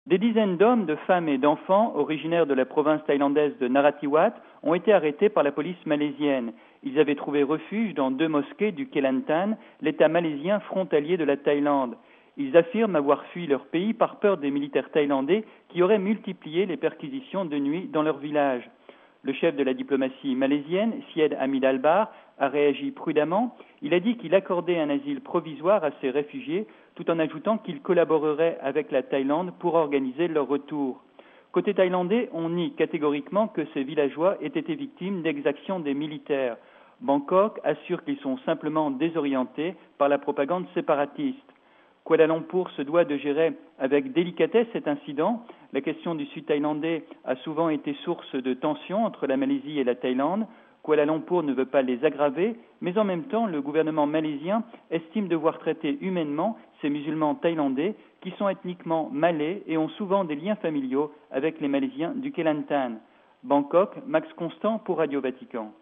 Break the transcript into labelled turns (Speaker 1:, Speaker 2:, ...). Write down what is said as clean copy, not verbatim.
Speaker 1: Des dizaines d'hommes, de femmes et d'enfants, originaires de la province thaïlandaise de Narathiwat, ont été arrêtés par la police malaisienne. Ils avaient trouvé refuge dans 2 mosquées du Kelantan, l'État malaisien frontalier de la Thaïlande. Ils affirment avoir fui leur pays par peur des militaires thaïlandais qui auraient multiplié les perquisitions de nuit dans leur village. Le chef de la diplomatie malaisienne, Syed Hamid Albar, a réagi prudemment. Il a dit qu'il accordait un asile provisoire à ces réfugiés, tout en ajoutant qu'il collaborerait avec la Thaïlande pour organiser leur retour. Côté thaïlandais, on nie catégoriquement que ces villageois aient été victimes d'exactions des militaires. Bangkok assure qu'ils sont simplement désorientés par la propagande séparatiste. Kuala Lumpur se doit de gérer avec délicatesse cet incident. La question du sud thaïlandais a souvent été source de tensions entre la Malaisie et la Thaïlande. Kuala Lumpur ne veut pas les aggraver, mais en même temps, le gouvernement malaisien estime devoir traiter humainement ces musulmans thaïlandais qui sont ethniquement malais et ont souvent des liens familiaux avec les Malaisiens du Kelantan. Bangkok, Max Constant pour Radio Vatican.